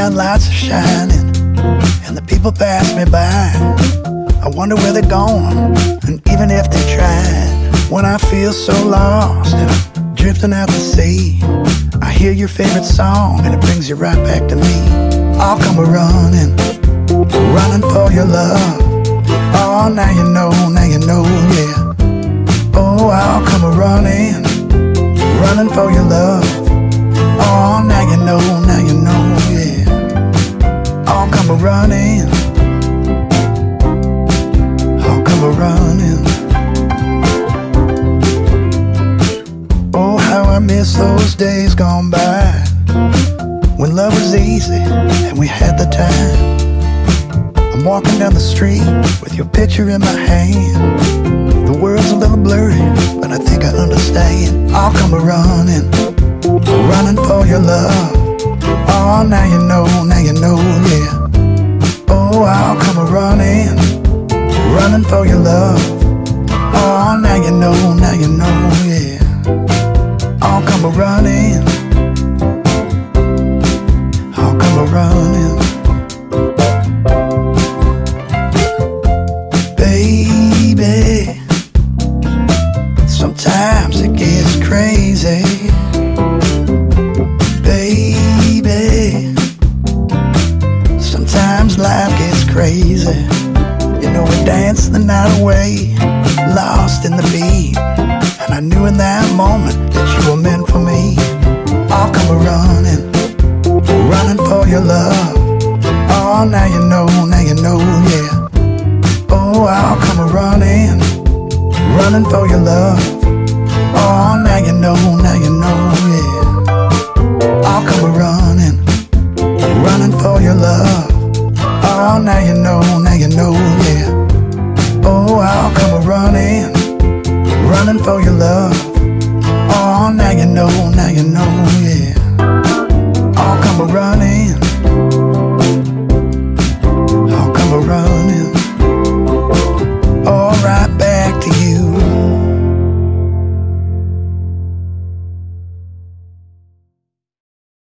neon lights are shining, and the people pass me by. I wonder where they're going, and even if they tried. When I feel so lost and I'm drifting out to sea, I hear your favorite song and it brings you right back to me. I'll come a-running, running for your love. Oh, now you know, yeah. Oh, I'll come a-running, running for your love. Oh, now you know, yeah. I'll come a-running, I'll come a-running. Oh, how I miss those days gone by, when love was easy and we had the time. I'm walking down the street with your picture in my hand. The world's a little blurry, but I think I understand. I'll come a-running, running for your love. Oh, now you know, yeah. Oh, I'll come a-running, running for your love. Oh, now you know, yeah. I'll come a-running, I'll come a-running. Baby, sometimes it gets crazy. Baby, sometimes life gets crazy. You know, we danced the night away, lost in the beat, and I knew in that moment that you were meant for me. I'll come a-running, running for your love. Oh, now you know, yeah. Oh, I'll come a-running, running for your love. Oh, now you know, yeah. I'll come a-running, running for your love. Oh, now you know,